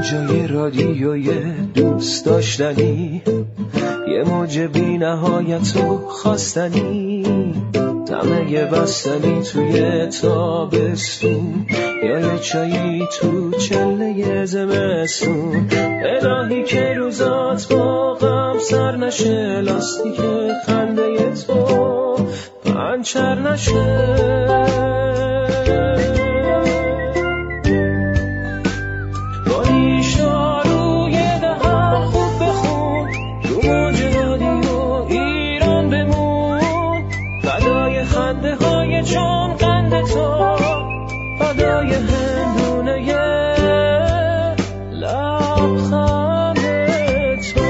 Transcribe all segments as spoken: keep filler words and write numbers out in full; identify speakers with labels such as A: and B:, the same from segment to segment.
A: موجای رادیوی دوست داشتنی، یه موج بی نهایت و خواستنی، دمه بستنی توی تابستون، یا یه چایی تو چله زمستون. الهی که روزات با غم سر نشه، لاستیک خنده تو پنچر نشه. چون قند تو فدای هندونه لبخند تو.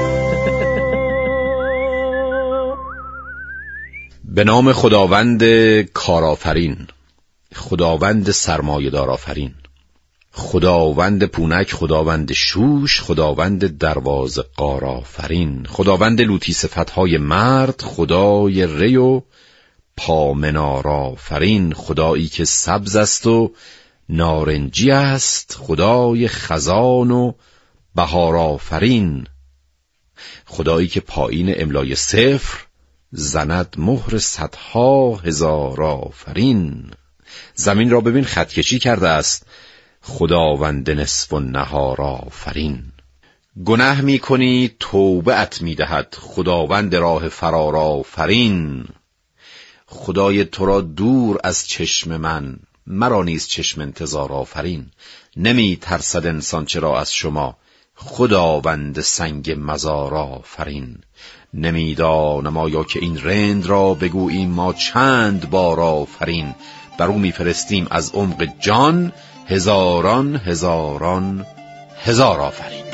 B: به نام خداوند کارآفرین، خداوند سرمایه‌دار آفرین، خداوند پونک، خداوند شوش، خداوند دروازه قار آفرین، خداوند لوتی صفتهای مرد، خدای ری و پامنار آفرین، خدایی که سبز است و نارنجی است، خدای خزان و بهار آفرین، خدایی که پایین املای صفر زند مهر صدها هزار آفرین. زمین را ببین خطکشی کرده است، خداوند نصف و نهار آفرین. گناه می کنی توبه ات می دهد، خداوند راه فرار آفرین. خدای تو را دور از چشم من، مرا نیز چشم انتظار آفرین. نمی ترسد انسان چرا از شما، خداوند سنگ مزار آفرین. نمی دانم آیا که این رند را بگوییم ما چند بار آفرین. بر او می فرستیم از عمق جان، هزاران هزاران هزار آفرین.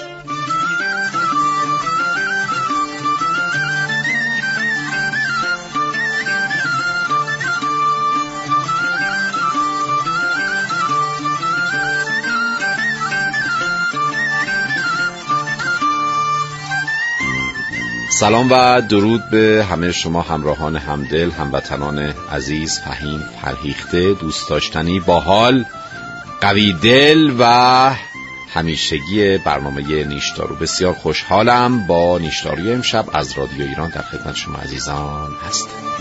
B: سلام و درود به همه شما همراهان همدل، هموطنان عزیز، فهیم، فرهیخته، دوست داشتنی، باحال، قوی دل و همیشگی برنامه نیشدارو. بسیار خوشحالم با نیشداری امشب از رادیو ایران در خدمت شما عزیزان هستم.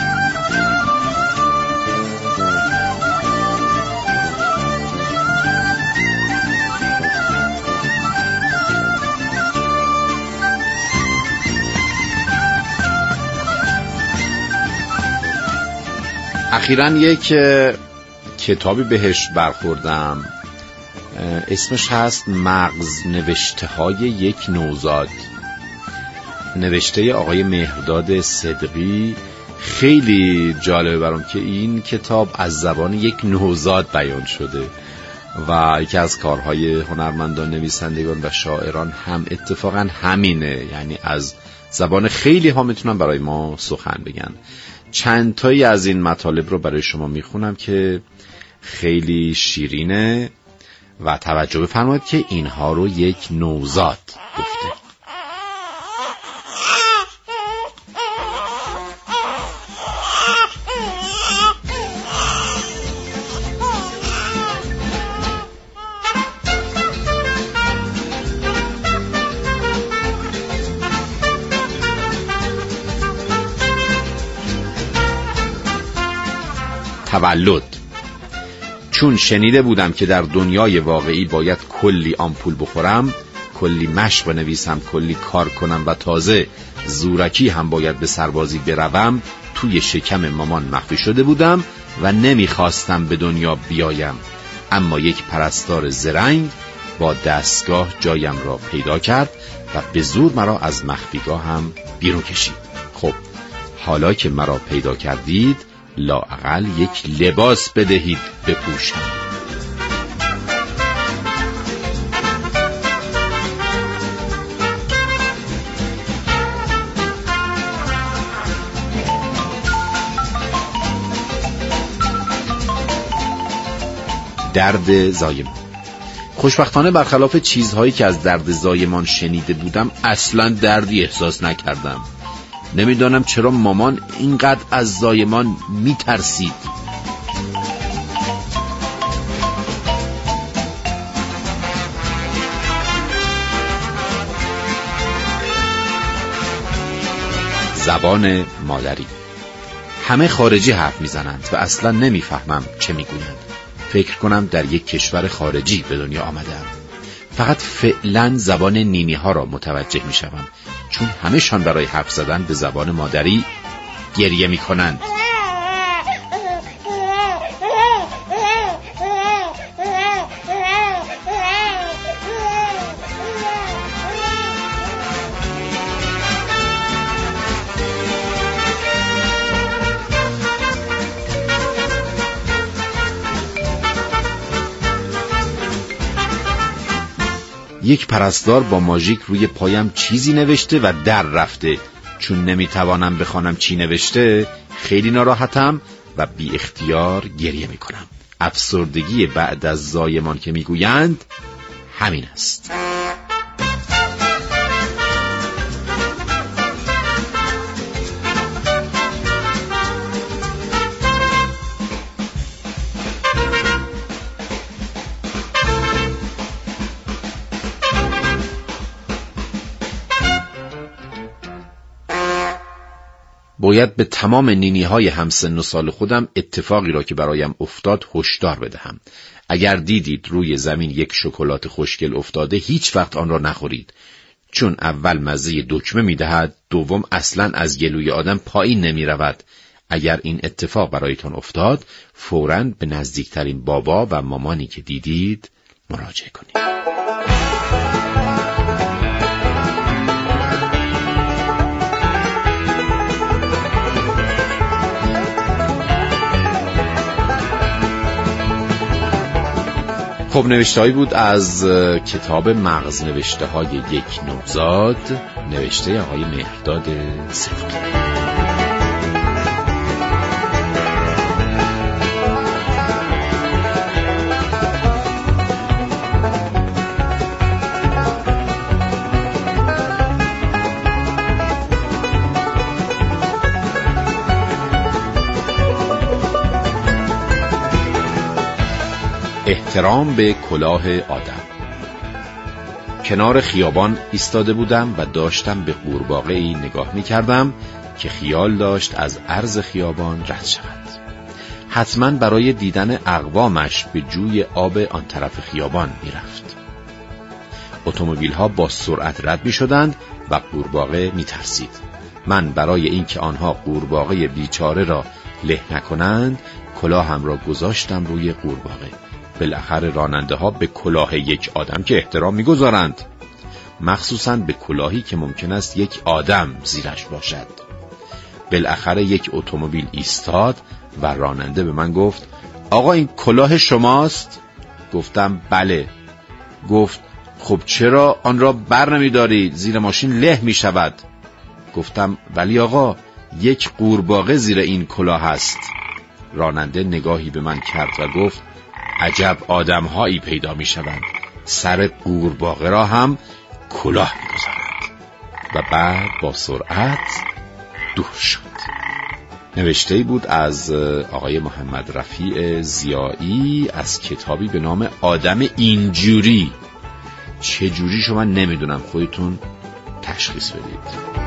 B: اخیراً یک کتابی بهش برخوردم، اسمش هست مغز نوشته های یک نوزاد، نوشته آقای مهرداد صدقی. خیلی جالبه برام که این کتاب از زبان یک نوزاد بیان شده و یکی از کارهای هنرمندان، نویسندگان و شاعران هم اتفاقا همینه، یعنی از زبان خیلی ها میتونن برای ما سخن بگن. چند تایی از این مطالب رو برای شما میخونم که خیلی شیرینه و توجه بفرمایید که اینها رو یک نوزاد گفته. تولد. چون شنیده بودم که در دنیای واقعی باید کلی آمپول بخورم، کلی مشق بنویسم، کلی کار کنم و تازه زورکی هم باید به سربازی بروم، توی شکم مامان مخفی شده بودم و نمیخواستم به دنیا بیایم. اما یک پرستار زرنگ با دستگاه جایم را پیدا کرد و به زور مرا از مخفیگاه هم بیرون کشید. خب حالا که مرا پیدا کردید، لااقل یک لباس بدهید بپوشم. درد زایمان. خوشبختانه برخلاف چیزهایی که از درد زایمان شنیده بودم، اصلا دردی احساس نکردم. نمیدانم چرا مامان اینقدر از زایمان میترسید. زبان مادری. همه خارجی حرف میزنند و اصلا نمیفهمم چه میگویند. فکر کنم در یک کشور خارجی به دنیا آمدم. فقط فعلا زبان نینی ها را متوجه میشوم، چون همه‌شان برای حرف زدن به زبان مادری گریه میکنند. یک پرستار با ماژیک روی پایم چیزی نوشته و در رفته. چون نمیتوانم بخوانم چی نوشته، خیلی ناراحتم و بی اختیار گریه میکنم. افسردگی بعد از زایمان که میگویند همین است. باید به تمام نینی های همسن و سال خودم اتفاقی را که برایم افتاد هشدار بدهم. اگر دیدید روی زمین یک شکلات خوشگل افتاده، هیچ وقت آن را نخورید، چون اول مزه دکمه میدهد، دوم اصلاً از گلوی آدم پایین نمی رود. اگر این اتفاق برایتان افتاد، فوراً به نزدیکترین بابا و مامانی که دیدید مراجعه کنید. خب نوشته‌ای بود از کتاب مغز نوشته های یک نوزاد، نوشته آقای مهرداد صدقی. احترام به کلاه آدم. کنار خیابان ایستاده بودم و داشتم به قورباغه‌ای نگاه می کردم که خیال داشت از عرض خیابان رد شود. حتما برای دیدن اقوامش به جوی آب آن طرف خیابان می رفت. اتومبیل ها با سرعت رد می شدند و قورباغه می ترسید. من برای اینکه آنها قورباغه بیچاره را له نکنند، کلاهم را گذاشتم روی قورباغه. بالاخره راننده ها به کلاه یک آدم که احترام می‌گذارند، مخصوصاً به کلاهی که ممکن است یک آدم زیرش باشد. بالاخره یک اتومبیل ایستاد و راننده به من گفت: آقا این کلاه شماست؟ گفتم بله. گفت خب چرا آن را بر نمی‌داری؟ زیر ماشین له می‌شود. گفتم ولی آقا یک قورباغه زیر این کلاه است. راننده نگاهی به من کرد و گفت: عجب آدم‌هایی پیدا می‌شوند، سر قورباغه را هم کلاه می‌گذارند. و بعد با سرعت دور شد. نوشته‌ای بود از آقای محمد رفیع ضیایی از کتابی به نام آدم اینجوری. چه جوری شما نمیدونم، خودتون تشخیص بدید.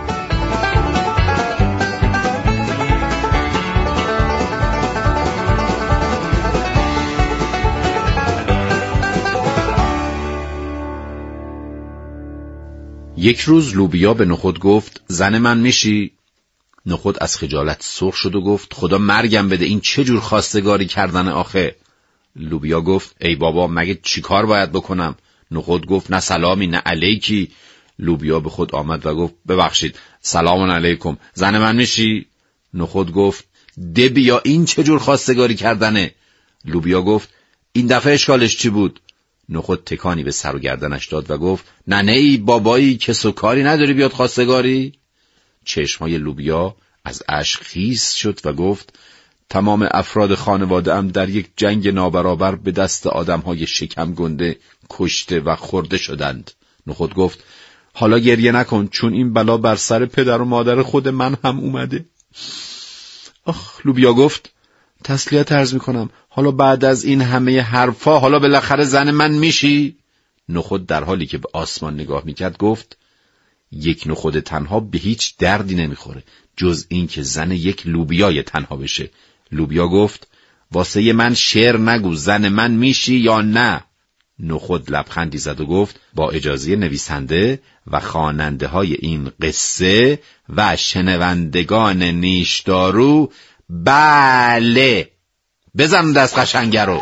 B: یک روز لوبیا به نخود گفت: زن من میشی؟ نخود از خجالت سرخ شد و گفت: خدا مرگم بده، این چه جور خواستگاری کردن آخه؟ لوبیا گفت: ای بابا مگه چی کار باید بکنم؟ نخود گفت: نه سلامی نه علیکی. لوبیا به خود آمد و گفت: ببخشید، سلام علیکم، زن من میشی؟ نخود گفت: ده بیا، این چه جور خواستگاری کردنه؟ لوبیا گفت: این دفعه اشکالش چی بود؟ نخود تکانی به سر و گردنش داد و گفت: نه نه ای بابایی، کس و کاری نداری بیاد خواستگاری؟ چشمای لوبیا از اشک خیس شد و گفت: تمام افراد خانواده ام در یک جنگ نابرابر به دست آدمهای شکم گنده کشته و خورده شدند. نخود گفت: حالا گریه نکن، چون این بلا بر سر پدر و مادر خود من هم اومده. آخ. لوبیا گفت: تسلیت عرض میکنم، حالا بعد از این همه حرفا حالا بالاخره زن من میشی؟ نخود در حالی که به آسمان نگاه میکرد گفت: یک نخود تنها به هیچ دردی نمیخوره جز این که زن یک لوبیای تنها بشه. لوبیا گفت واسه من شعر نگو، زن من میشی یا نه؟ نخود لبخندی زد و گفت با اجازه نویسنده و خواننده های این قصه و شنوندگان نیشدارو بله. بزن دست قشنگه رو.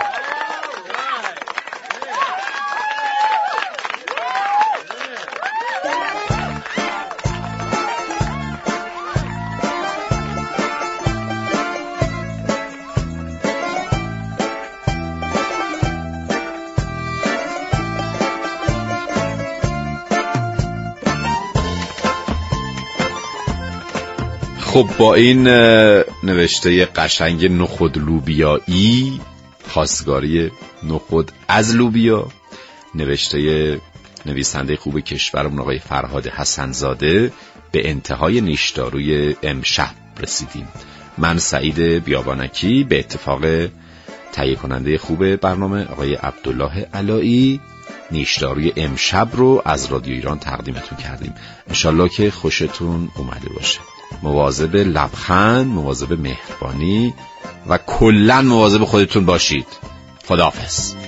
B: خب با این نوشته قشنگ نخود لوبیایی، خواستگاری نخود از لوبیا، نوشته نویسنده خوب کشورمون آقای فرهاد حسن‌زاده، به انتهای نیشداروی امشب رسیدیم. من سعید بیابانکی به اتفاق تهیه کننده خوب برنامه آقای عبدالله علایی نیشداروی امشب رو از رادیو ایران تقدیمتون کردیم. انشالله که خوشتون اومده باشه. مواظب لبخند، مواظب مهربانی و کلاً مواظب خودتون باشید. خداحافظ.